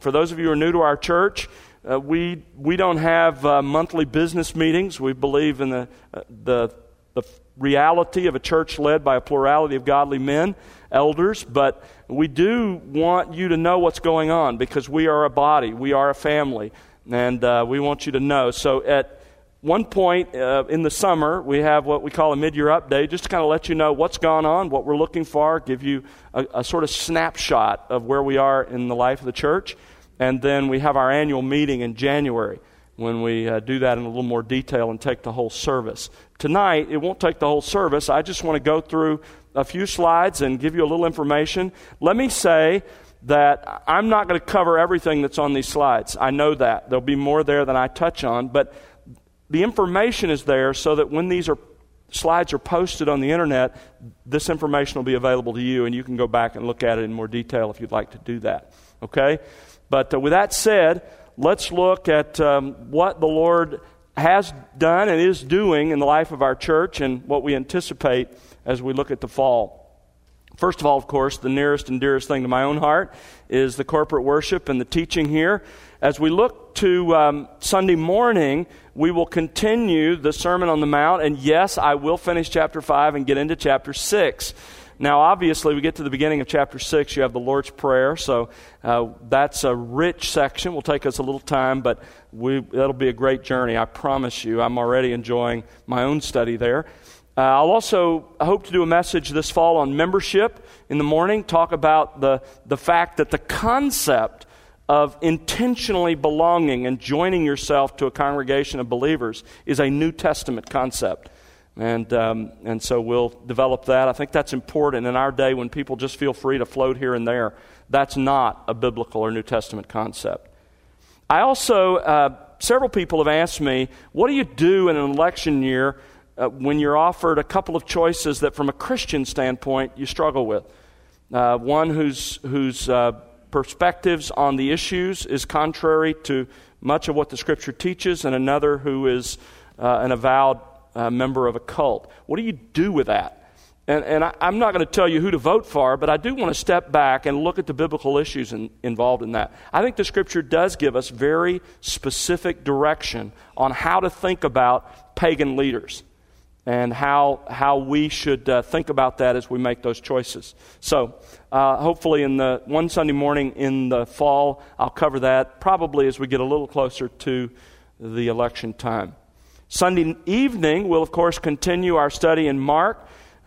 for those of you who are new to our church, we don't have monthly business meetings. We believe in the reality of a church led by a plurality of godly men, elders, but we do want you to know what's going on because we are a body, we are a family, and we want you to know. So at one point in the summer, we have what we call a mid-year update, just to kind of let you know what's gone on, what we're looking for, give you a sort of snapshot of where we are in the life of the church. And then we have our annual meeting in January when we do that in a little more detail and take the whole service. Tonight, it won't take the whole service. I just want to go through a few slides and give you a little information. Let me say that I'm not going to cover everything that's on these slides. I know that. There'll be more there than I touch on, but the information is there so that when these slides are posted on the internet, this information will be available to you, and you can go back and look at it in more detail if you'd like to do that. Okay? But with that said, let's look at what the Lord has done and is doing in the life of our church and what we anticipate as we look at the fall. First of all, of course, the nearest and dearest thing to my own heart is the corporate worship and the teaching here. As we look to Sunday morning, we will continue the Sermon on the Mount, and yes, I will finish chapter 5 and get into chapter 6. Now, obviously, we get to the beginning of chapter 6, you have the Lord's Prayer, so that's a rich section. Will take us a little time, but that'll be a great journey, I promise you. I'm already enjoying my own study there. I'll also hope to do a message this fall on membership in the morning, talk about the fact that the concept of intentionally belonging and joining yourself to a congregation of believers is a New Testament concept. And so we'll develop that. I think that's important in our day when people just feel free to float here and there. That's not a biblical or New Testament concept. I also, several people have asked me, what do you do in an election year when you're offered a couple of choices that from a Christian standpoint you struggle with? One whose perspectives on the issues is contrary to much of what the Scripture teaches, and another who is an avowed member of a cult. What do you do with that? And I'm not going to tell you who to vote for, but I do want to step back and look at the biblical issues involved in that. I think the Scripture does give us very specific direction on how to think about pagan leaders and how we should think about that as we make those choices. So hopefully in the one Sunday morning in the fall, I'll cover that probably as we get a little closer to the election time. Sunday evening, we'll of course continue our study in Mark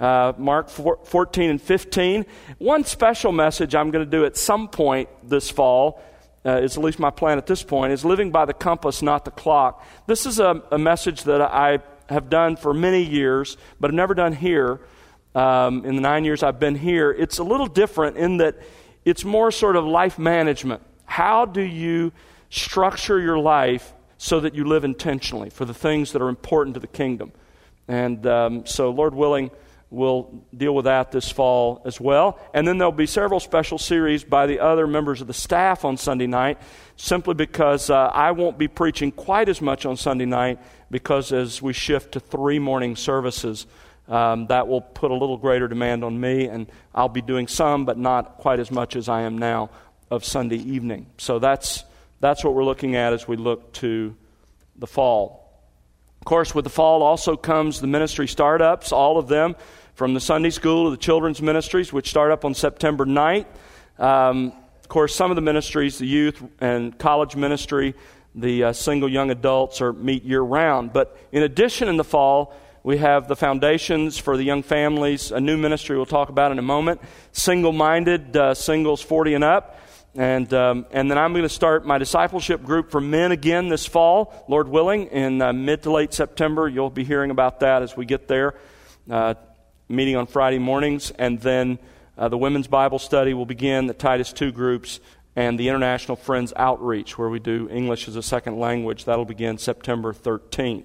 14 and 15. One special message I'm going to do at some point this fall, is at least my plan at this point, is living by the compass, not the clock. This is a message that I have done for many years, but I've never done here. In the 9 years I've been here, it's a little different in that it's more sort of life management. How do you structure your life so that you live intentionally for the things that are important to the kingdom? And so Lord willing, we'll deal with that this fall as well. And then there'll be several special series by the other members of the staff on Sunday night, simply because I won't be preaching quite as much on Sunday night, because as we shift to 3 morning services, that will put a little greater demand on me, and I'll be doing some, but not quite as much as I am now of Sunday evening. So that's what we're looking at as we look to the fall. Of course, with the fall also comes the ministry startups, all of them, from the Sunday school to the children's ministries, which start up on September 9th. Of course, some of the ministries, the youth and college ministry, the single young adults, meet year-round. But in addition, in the fall, we have the foundations for the young families, a new ministry we'll talk about in a moment, single-minded, singles 40 and up. And then I'm going to start my discipleship group for men again this fall, Lord willing, in mid to late September. You'll be hearing about that as we get there, meeting on Friday mornings. And then the women's Bible study will begin, the Titus II groups, and the International Friends Outreach, where we do English as a second language. That'll begin September 13th.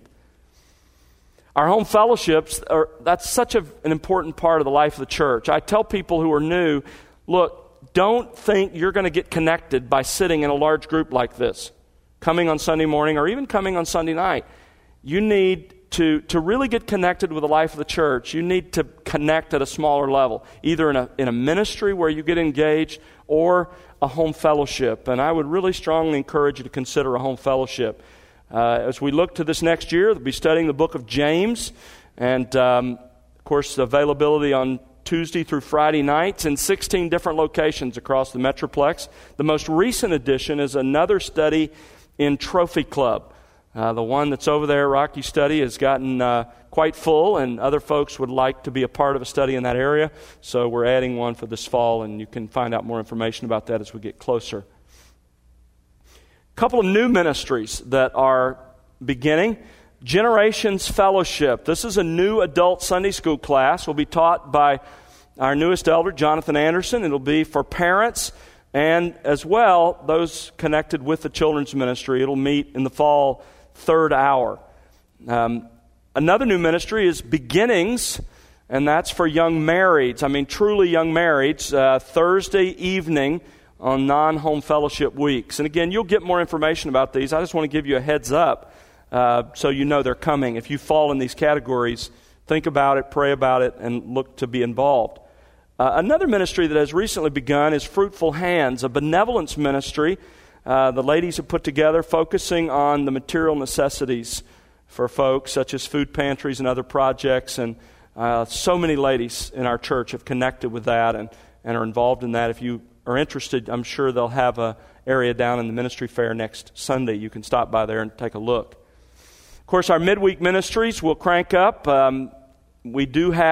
Our home fellowships, that's such an important part of the life of the church. I tell people who are new, look, don't think you're going to get connected by sitting in a large group like this, coming on Sunday morning or even coming on Sunday night. You need to really get connected with the life of the church. You need to connect at a smaller level, either in a ministry where you get engaged or a home fellowship. And I would really strongly encourage you to consider a home fellowship. As we look to this next year, we'll be studying the book of James, and of course, availability on Tuesday through Friday nights in 16 different locations across the Metroplex. The most recent addition is another study in Trophy Club. The one that's over there, Rocky Study, has gotten quite full, and other folks would like to be a part of a study in that area. So we're adding one for this fall, and you can find out more information about that as we get closer. A couple of new ministries that are beginning. Generations Fellowship. This is a new adult Sunday school class. Will be taught by our newest elder, Jonathan Anderson. It'll be for parents and as well those connected with the children's ministry. It'll meet in the fall third hour. Another new ministry is Beginnings, and that's for young marrieds. I mean, truly young marrieds. Thursday evening on non-home fellowship weeks. And again, you'll get more information about these. I just want to give you a heads up. So you know they're coming. If you fall in these categories, think about it, pray about it, and look to be involved. Another ministry that has recently begun is Fruitful Hands, a benevolence ministry the ladies have put together focusing on the material necessities for folks, such as food pantries and other projects. And so many ladies in our church have connected with that and are involved in that. If you are interested, I'm sure they'll have an area down in the ministry fair next Sunday. You can stop by there and take a look. Of course, our midweek ministries will crank up. We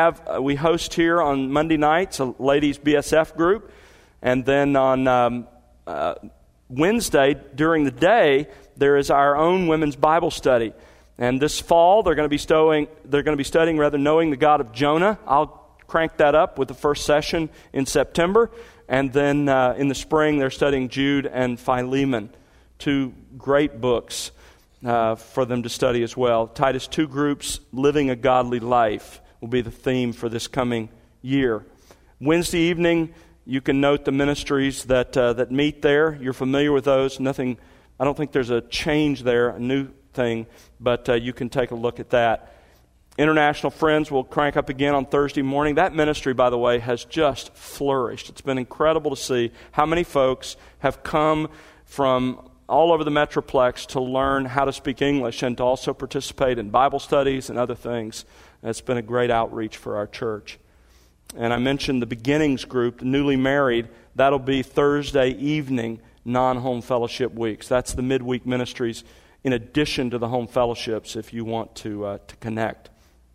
host here on Monday nights a ladies' BSF group, and then on Wednesday during the day there is our own women's Bible study. And this fall they're going to be studying knowing the God of Jonah. I'll crank that up with the first session in September, and then in the spring they're studying Jude and Philemon, two great books for them to study as well. Titus 2 groups, Living a Godly Life, will be the theme for this coming year. Wednesday evening, you can note the ministries that meet there. You're familiar with those. Nothing. I don't think there's a change there, a new thing, but you can take a look at that. International Friends will crank up again on Thursday morning. That ministry, by the way, has just flourished. It's been incredible to see how many folks have come from all over the Metroplex to learn how to speak English and to also participate in Bible studies and other things. It's been a great outreach for our church. And I mentioned the Beginnings group, the newly married. That'll be Thursday evening, non-home fellowship weeks. That's the midweek ministries in addition to the home fellowships if you want to connect.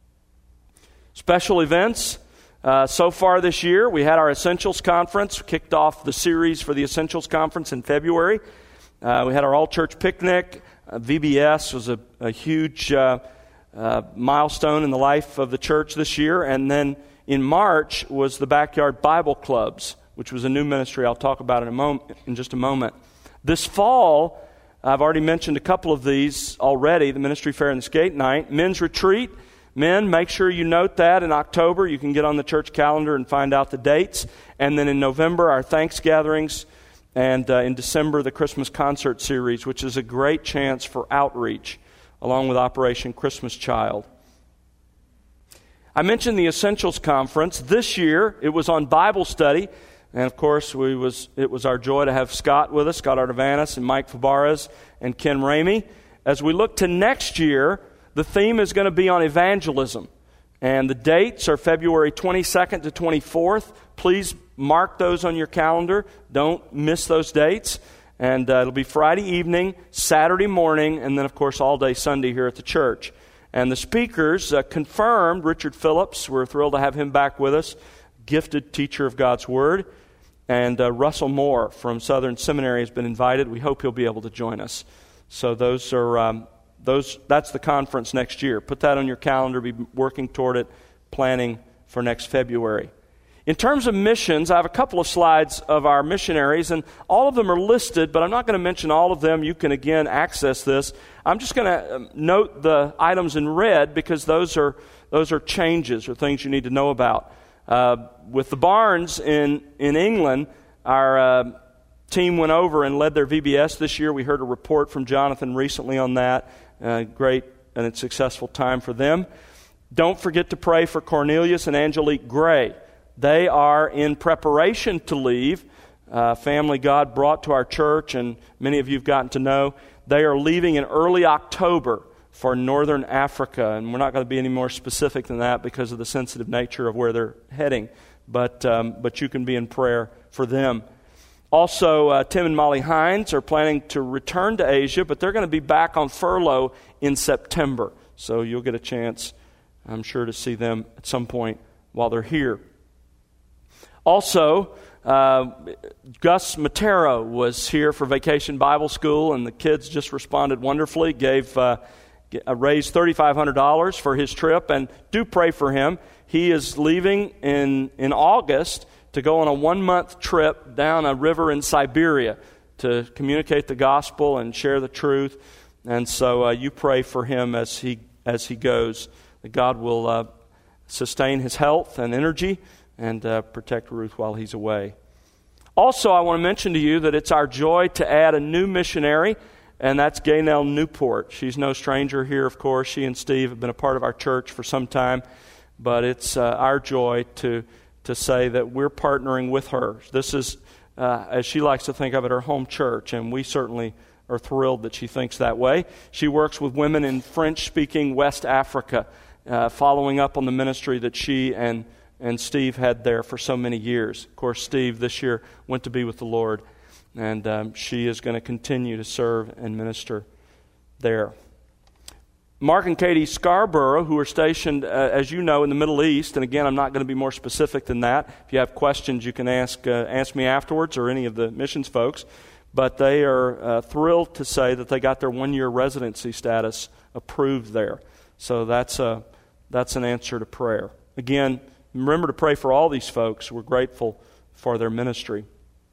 Special events. So far this year, we had our Essentials Conference, kicked off the series for the Essentials Conference in February. We had our all-church picnic. VBS was a huge milestone in the life of the church this year. And then in March was the Backyard Bible Clubs, which was a new ministry I'll talk about in just a moment. This fall, I've already mentioned a couple of these already, the Ministry Fair and the Skate Night. Men's Retreat. Men, make sure you note that in October. You can get on the church calendar and find out the dates. And then in November, our Thanks Gatherings. And in December, the Christmas Concert Series, which is a great chance for outreach, along with Operation Christmas Child. I mentioned the Essentials Conference. This year, it was on Bible study. And of course, it was our joy to have Scott with us, Scott Artavanis and Mike Fabarez and Ken Ramey. As we look to next year, the theme is going to be on evangelism. And the dates are February 22nd to 24th. Please mark those on your calendar. Don't miss those dates. And it'll be Friday evening, Saturday morning, and then, of course, all day Sunday here at the church. And the speakers confirmed Richard Phillips. We're thrilled to have him back with us, gifted teacher of God's Word. And Russell Moore from Southern Seminary has been invited. We hope he'll be able to join us. So that's the conference next year. Put that on your calendar. Be working toward it, planning for next February. In terms of missions, I have a couple of slides of our missionaries, and all of them are listed, but I'm not going to mention all of them. You can, again, access this. I'm just going to note the items in red because those are changes or things you need to know about. With the Barnes in England, our team went over and led their VBS this year. We heard a report from Jonathan recently on that. Great and a successful time for them. Don't forget to pray for Cornelius and Angelique Gray. They are in preparation to leave. family God brought to our church, and many of you have gotten to know. They are leaving in early October for Northern Africa, and we're not going to be any more specific than that because of the sensitive nature of where they're heading, but you can be in prayer for them. Also, Tim and Molly Hines are planning to return to Asia, but they're going to be back on furlough in September, so you'll get a chance, I'm sure, to see them at some point while they're here. Also, Gus Matero was here for Vacation Bible School, and the kids just responded wonderfully, raised $3,500 for his trip, and do pray for him. He is leaving in August to go on a 1-month trip down a river in Siberia to communicate the gospel and share the truth. And so you pray for him as he goes, that God will sustain his health and energy and protect Ruth while he's away. Also, I want to mention to you that it's our joy to add a new missionary, and that's Gaynell Newport. She's no stranger here, of course. She and Steve have been a part of our church for some time, but it's our joy to say that we're partnering with her. This is, as she likes to think of it, her home church, and we certainly are thrilled that she thinks that way. She works with women in French-speaking West Africa, following up on the ministry that she and Steve had there for so many years. Of course, Steve this year went to be with the Lord, and she is going to continue to serve and minister there. Mark and Katie Scarborough, who are stationed, as you know, in the Middle East, and again, I'm not going to be more specific than that. If you have questions, you can ask me afterwards or any of the missions folks. But they are thrilled to say that they got their 1-year residency status approved there. So that's an answer to prayer. Again, remember to pray for all these folks. We're grateful for their ministry.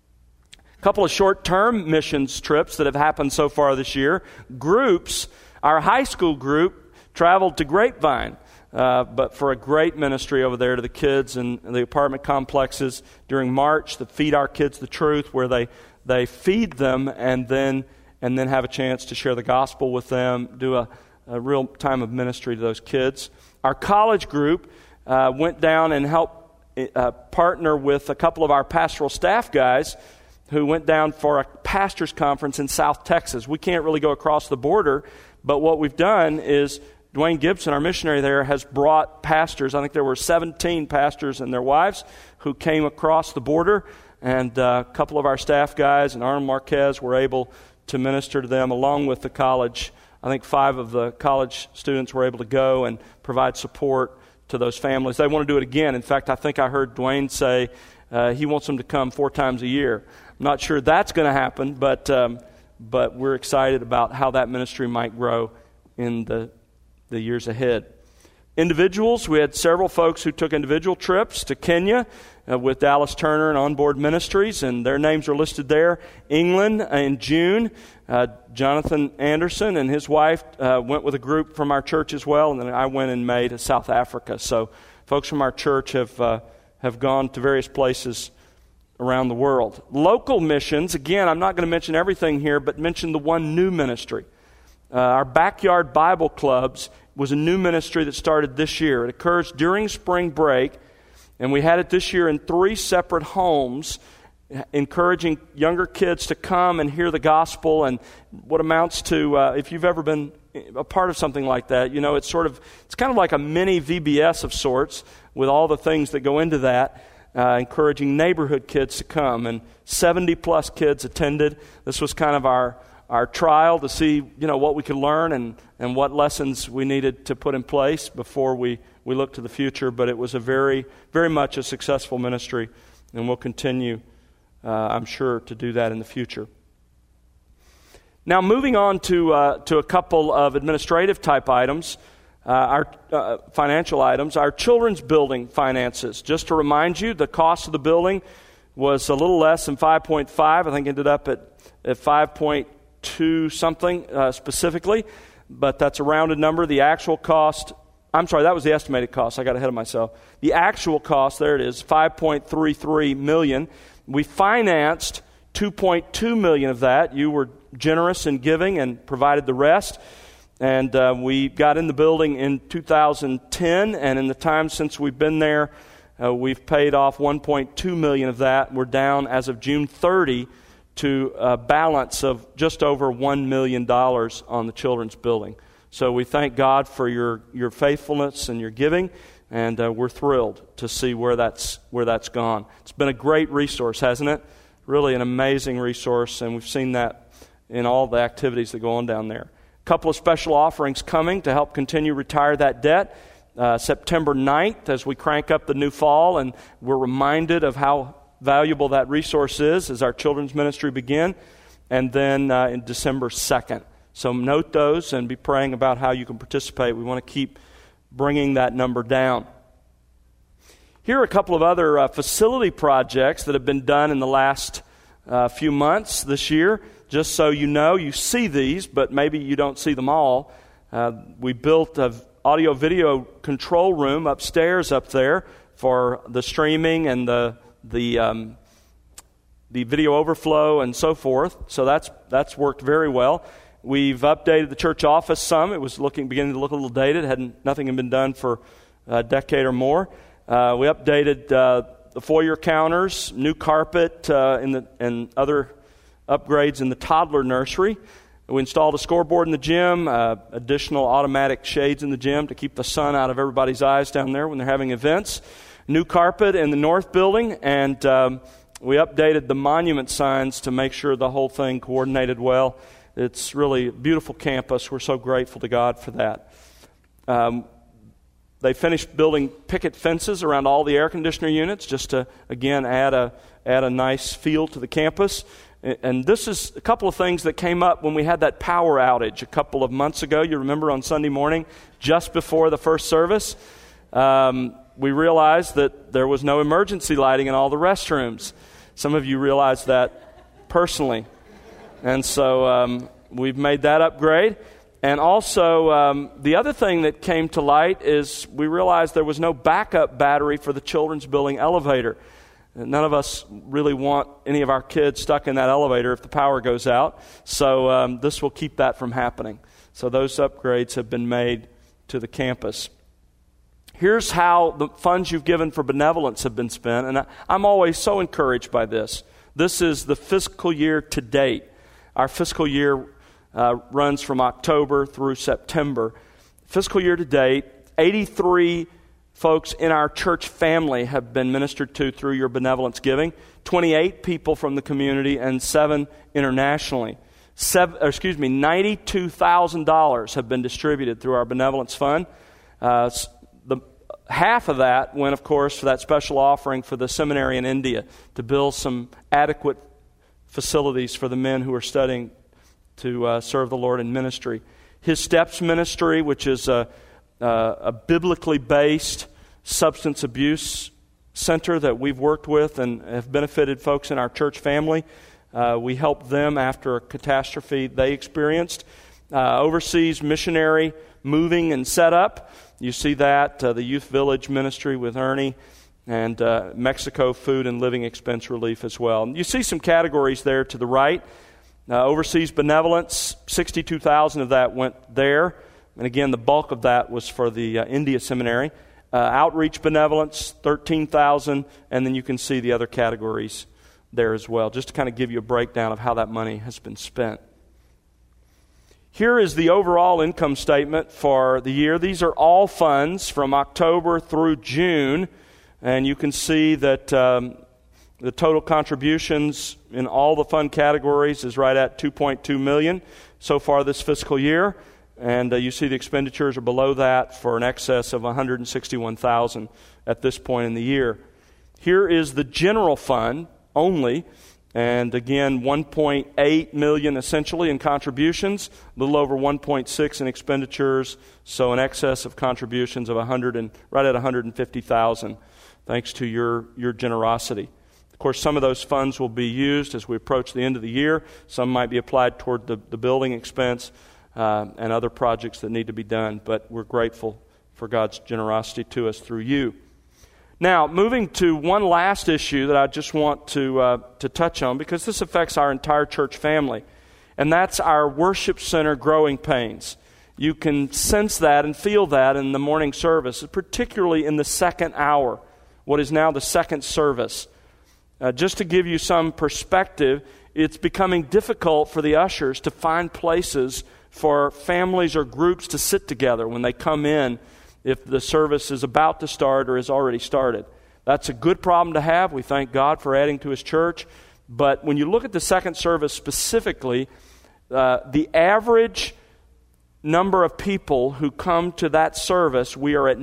A couple of short-term missions trips that have happened so far this year. Groups. Our high school group traveled to Grapevine, but for a great ministry over there to the kids in the apartment complexes during March, to Feed Our Kids the Truth, where they feed them and then have a chance to share the gospel with them, do a real time of ministry to those kids. Our college group went down and helped partner with a couple of our pastoral staff guys who went down for a pastors' conference in South Texas. We can't really go across the border, but what we've done is Dwayne Gibson, our missionary there, has brought pastors. I think there were 17 pastors and their wives who came across the border, and a couple of our staff guys and Arnold Marquez were able to minister to them along with the college. I think 5 of the college students were able to go and provide support to those families. They want to do it again. In fact, I think I heard Dwayne say he wants them to come 4 times a year. I'm not sure that's going to happen, but we're excited about how that ministry might grow in the years ahead. Individuals, we had several folks who took individual trips to Kenya with Dallas Turner and Onboard Ministries, and their names are listed there. England in June, Jonathan Anderson and his wife went with a group from our church as well, and then I went in May to South Africa. So folks from our church have gone to various places around the world. Local missions, again, I'm not going to mention everything here, but mention the one new ministry. Our Backyard Bible Clubs was a new ministry that started this year. It occurs during spring break, and we had it this year in 3 separate homes, encouraging younger kids to come and hear the gospel, and what amounts to, if you've ever been a part of something like that, you know, it's kind of like a mini VBS of sorts with all the things that go into that. Encouraging neighborhood kids to come, and 70-plus kids attended. This was kind of our trial to see, you know, what we could learn and what lessons we needed to put in place before we look to the future. But it was a very, very much a successful ministry, and we'll continue, I'm sure, to do that in the future. Now, moving on to a couple of administrative type items. Our financial items, our children's building finances. Just to remind you, the cost of the building was a little less than 5.5. I think ended up at 5.2 something specifically, but that's a rounded number. The actual cost, I'm sorry, that was the estimated cost. I got ahead of myself. The actual cost, there it is, $5.33 million. We financed $2.2 million of that. You were generous in giving and provided the rest. And we got in the building in 2010, and in the time since we've been there, We've paid off $1.2 million of that. We're down as of June 30 to a balance of just over $1 million on the children's building. So we thank God for your faithfulness and your giving, and we're thrilled to see where that's gone. It's been a great resource, hasn't it? Really an amazing resource, and we've seen that in all the activities that go on down there. A couple of special offerings coming to help continue retire that debt. September 9th, as we crank up the new fall, and we're reminded of how valuable that resource is as our children's ministry begin, and then in December 2nd. So note those and be praying about how you can participate. We want to keep bringing that number down. Here are a couple of other facility projects that have been done in the last few months this year. Just so you know, you see these, but maybe you don't see them all. We built an audio-video control room upstairs up there for the streaming and the video overflow and so forth. So that's worked very well. We've updated the church office some. It was beginning to look a little dated. Nothing had been done for a decade or more. We updated the foyer counters, new carpet, and other upgrades in the toddler nursery. We installed a scoreboard in the gym, additional automatic shades in the gym to keep the sun out of everybody's eyes down there when they're having events. New carpet in the north building, and we updated the monument signs to make sure the whole thing coordinated well. It's really a beautiful campus. We're so grateful to God for that. They finished building picket fences around all the air conditioner units just to, again, add a nice feel to the campus. And this is a couple of things that came up when we had that power outage a couple of months ago. You remember on Sunday morning, just before the first service, we realized that there was no emergency lighting in all the restrooms. Some of you realized that personally. And so we've made that upgrade. And also, the other thing that came to light is we realized there was no backup battery for the children's building elevator. None of us really want any of our kids stuck in that elevator if the power goes out. So this will keep that from happening. So those upgrades have been made to the campus. Here's how the funds you've given for benevolence have been spent. And I'm always so encouraged by this. This is the fiscal year to date. Our fiscal year runs from October through September. Fiscal year to date, 83 folks in our church family have been ministered to through your benevolence giving. 28 people from the community and 7 internationally. $92,000 have been distributed through our benevolence fund. Half of that went, of course, for that special offering for the seminary in India to build some adequate facilities for the men who are studying to serve the Lord in ministry. His Steps Ministry, which is a biblically based substance abuse center that we've worked with and have benefited folks in our church family. We helped them after a catastrophe they experienced. Overseas missionary moving and setup. You see that, the Youth Village Ministry with Ernie, and Mexico food and living expense relief as well. And you see some categories there to the right. Overseas benevolence, $62,000 of that went there. And again, the bulk of that was for the India Seminary. Outreach benevolence, $13,000, and then you can see the other categories there as well, just to kind of give you a breakdown of how that money has been spent. Here is the overall income statement for the year. These are all funds from October through June, and you can see that the total contributions in all the fund categories is right at $2.2 million so far this fiscal year. And you see the expenditures are below that for an excess of $161,000 at this point in the year. Here is the general fund only, and again, $1.8 million essentially in contributions, a little over $1.6 in expenditures, so an excess of contributions of right at $150,000, thanks to your generosity. Of course, some of those funds will be used as we approach the end of the year. Some might be applied toward the building expense and other projects that need to be done, but we're grateful for God's generosity to us through you. Now, moving to one last issue that I just want to touch on, because this affects our entire church family, and that's our worship center growing pains. You can sense that and feel that in the morning service, particularly in the second hour, what is now the second service. Just to give you some perspective, it's becoming difficult for the ushers to find places for families or groups to sit together when they come in if the service is about to start or has already started. That's a good problem to have. We thank God for adding to His church. But when you look at the second service specifically, the average number of people who come to that service, we are at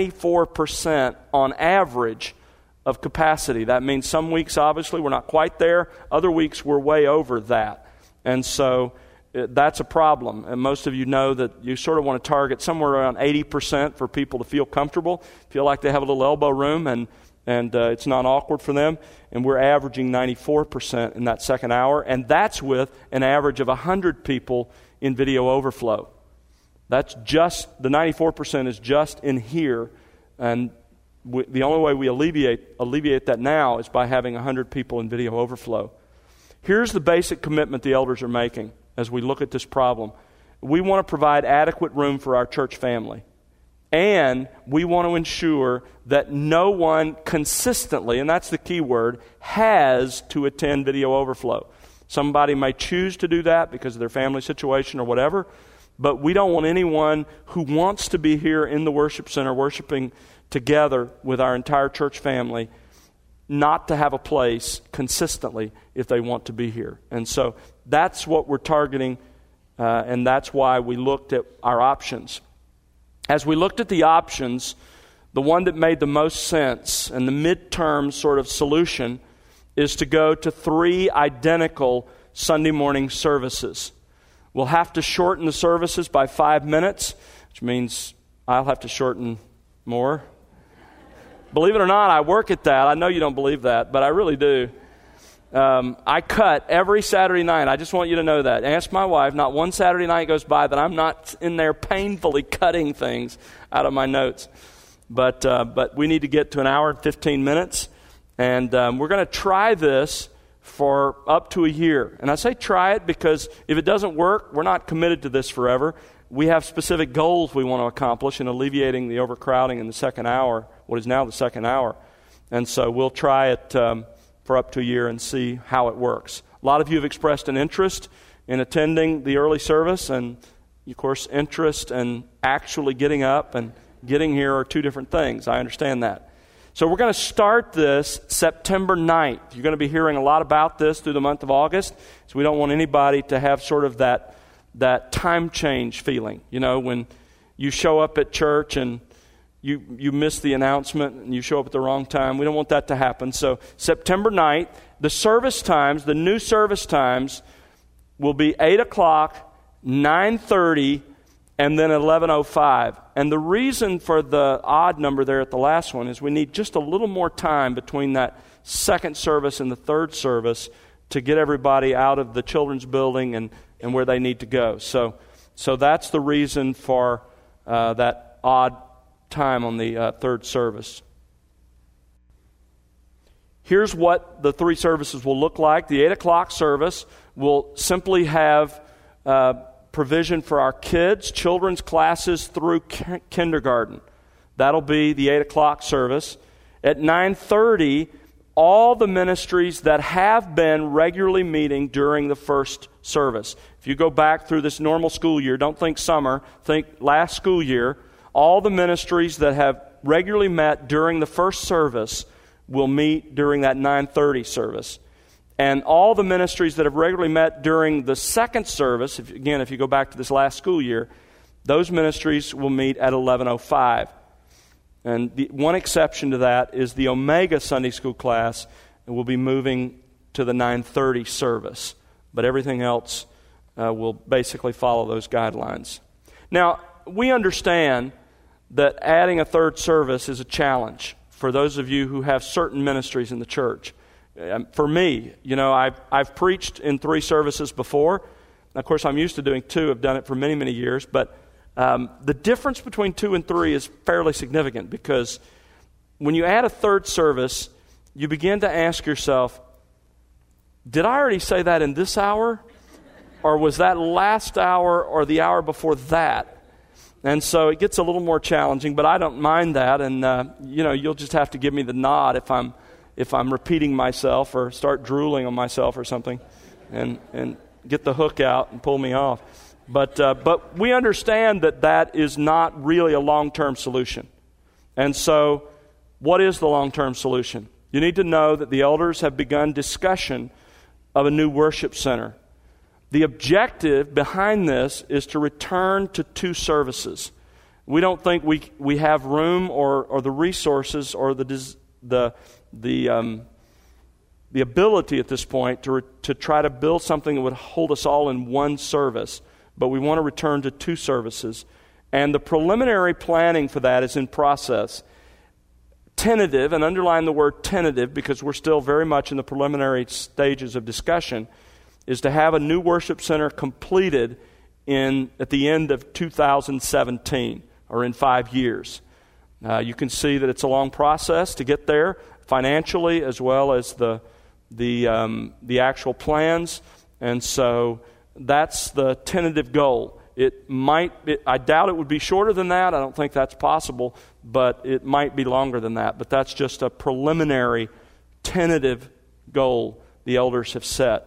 94% on average of capacity. That means some weeks, obviously, we're not quite there. Other weeks, we're way over that. And so that's a problem. And most of you know that you sort of want to target somewhere around 80% for people to feel comfortable, feel like they have a little elbow room, and it's not awkward for them. And we're averaging 94% in that second hour. And that's with an average of 100 people in video overflow. That's just, the 94% is just in here. And the only way we alleviate that now is by having 100 people in video overflow. Here's the basic commitment the elders are making as we look at this problem. We want to provide adequate room for our church family. And we want to ensure that no one consistently, and that's the key word, has to attend video overflow. Somebody may choose to do that because of their family situation or whatever, but we don't want anyone who wants to be here in the worship center worshiping together with our entire church family not to have a place consistently if they want to be here. And so that's what we're targeting, and that's why we looked at our options. As we looked at the options, the one that made the most sense and the midterm sort of solution is to go to 3 identical Sunday morning services. We'll have to shorten the services by 5 minutes, which means I'll have to shorten more. Believe it or not, I work at that. I know you don't believe that, but I really do. I cut every Saturday night. I just want you to know that. Ask my wife. Not one Saturday night goes by that I'm not in there painfully cutting things out of my notes. But we need to get to an hour and 15 minutes. And we're going to try this for up to a year. And I say try it because if it doesn't work, we're not committed to this forever. We have specific goals we want to accomplish in alleviating the overcrowding in the second hour, what is now the second hour. And so we'll try it for up to a year and see how it works. A lot of you have expressed an interest in attending the early service, and of course interest and actually getting up and getting here are 2 different things. I understand that. So we're going to start this September 9th. You're going to be hearing a lot about this through the month of August, so we don't want anybody to have sort of that time change feeling. You know, when you show up at church and you miss the announcement and you show up at the wrong time. We don't want that to happen. So September 9th, the service times, the new service times will be 8 o'clock, 9:30, and then 11:05. And the reason for the odd number there at the last one is we need just a little more time between that second service and the third service to get everybody out of the children's building and where they need to go. So that's the reason for that odd time on the third service. Here's what the 3 services will look like. The 8 o'clock service will simply have provision for our kids, children's classes through kindergarten. That'll be the 8 o'clock service. At 9:30, all the ministries that have been regularly meeting during the first service. If you go back through this normal school year, don't think summer, think last school year, all the ministries that have regularly met during the first service will meet during that 9:30 service. And all the ministries that have regularly met during the second service, if you go back to this last school year, those ministries will meet at 11:05. And the one exception to that is the Omega Sunday School class, and will be moving to the 9:30 service. But everything else will basically follow those guidelines. Now, we understand that adding a third service is a challenge for those of you who have certain ministries in the church. For me, I've preached in 3 services before. Of course, I'm used to doing 2. I've done it for many, many years. But the difference between 2 and 3 is fairly significant, because when you add a third service, you begin to ask yourself, did I already say that in this hour? Or was that last hour or the hour before that? And so it gets a little more challenging, but I don't mind that. And, you'll just have to give me the nod if I'm repeating myself or start drooling on myself or something, and get the hook out and pull me off. But we understand that is not really a long-term solution. And so what is the long-term solution? You need to know that the elders have begun discussion of a new worship center. The objective behind this is to return to 2 services. We don't think we have room or the resources or the ability at this point to try to build something that would hold us all in 1 service. But we want to return to 2 services. And the preliminary planning for that is in process. Tentative, and underline the word tentative because we're still very much in the preliminary stages of discussion, is to have a new worship center completed at the end of 2017, or in 5 years. You can see that it's a long process to get there, financially as well as the actual plans, and so that's the tentative goal. I doubt it would be shorter than that. I don't think that's possible, but it might be longer than that. But that's just a preliminary, tentative goal the elders have set.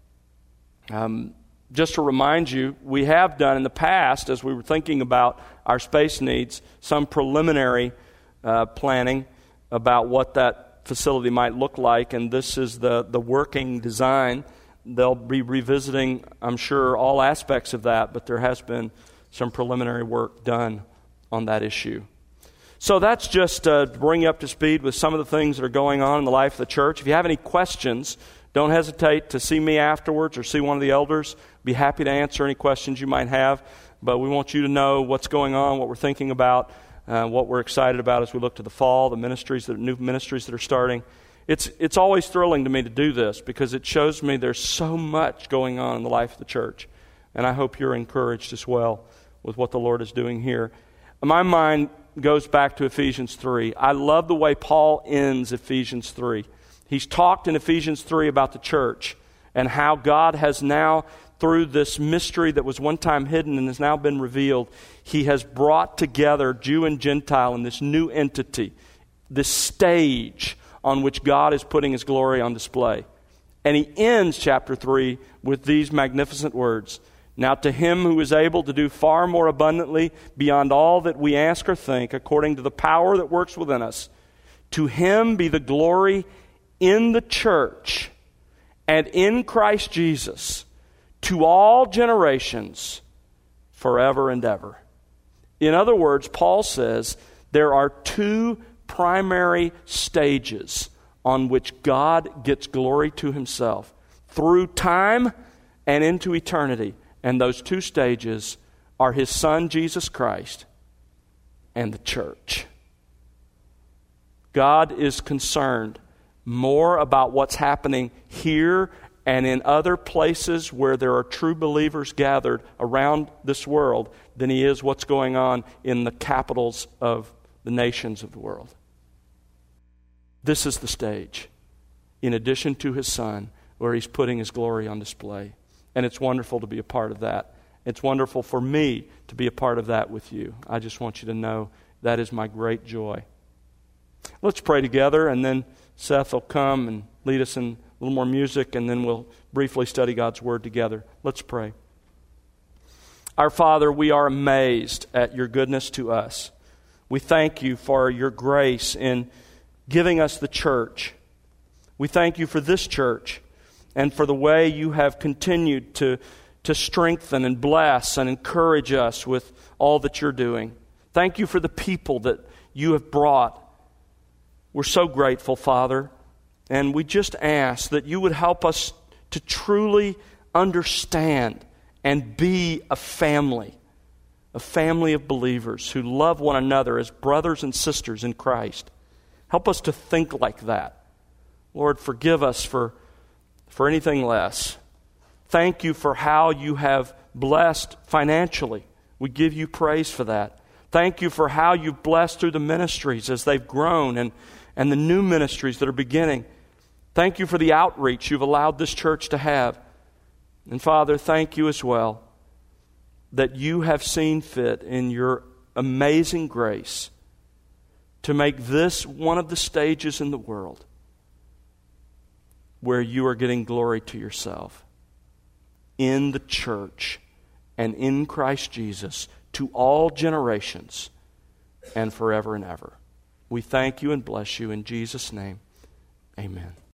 Just to remind you, we have done in the past, as we were thinking about our space needs, some preliminary planning about what that facility might look like, and this is the working design. They'll be revisiting, I'm sure, all aspects of that, but there has been some preliminary work done on that issue. So that's just to bring you up to speed with some of the things that are going on in the life of the church. If you have any questions, don't hesitate to see me afterwards or see one of the elders. Be happy to answer any questions you might have. But we want you to know what's going on, what we're thinking about, what we're excited about as we look to the fall, the new ministries that are starting. It's always thrilling to me to do this because it shows me there's so much going on in the life of the church. And I hope you're encouraged as well with what the Lord is doing here. My mind goes back to Ephesians 3. I love the way Paul ends Ephesians 3. He's talked in Ephesians 3 about the church and how God has now, through this mystery that was one time hidden and has now been revealed, He has brought together Jew and Gentile in this new entity, this stage on which God is putting His glory on display. And he ends chapter 3 with these magnificent words. Now to Him who is able to do far more abundantly beyond all that we ask or think, according to the power that works within us, to Him be the glory in the church and in Christ Jesus to all generations forever and ever. In other words, Paul says there are 2 primary stages on which God gets glory to Himself through time and into eternity. And those 2 stages are His Son, Jesus Christ, and the church. God is concerned more about what's happening here and in other places where there are true believers gathered around this world than He is what's going on in the capitals of the nations of the world. This is the stage, in addition to His Son, where He's putting His glory on display. And it's wonderful to be a part of that. It's wonderful for me to be a part of that with you. I just want you to know that is my great joy. Let's pray together, and then Seth will come and lead us in a little more music, and then we'll briefly study God's Word together. Let's pray. Our Father, we are amazed at Your goodness to us. We thank You for Your grace in giving us the church. We thank You for this church and for the way You have continued to strengthen and bless and encourage us with all that You're doing. Thank You for the people that You have brought. We're so grateful, Father, and we just ask that You would help us to truly understand and be a family of believers who love one another as brothers and sisters in Christ. Help us to think like that. Lord, forgive us for anything less. Thank You for how You have blessed financially. We give You praise for that. Thank You for how You've blessed through the ministries as they've grown and the new ministries that are beginning. Thank You for the outreach You've allowed this church to have. And Father, thank You as well that you have seen fit in your amazing grace to make this one of the stages in the world where you are getting glory to yourself in the church and in Christ Jesus to all generations and forever and ever. We thank you and bless you in Jesus' name. Amen.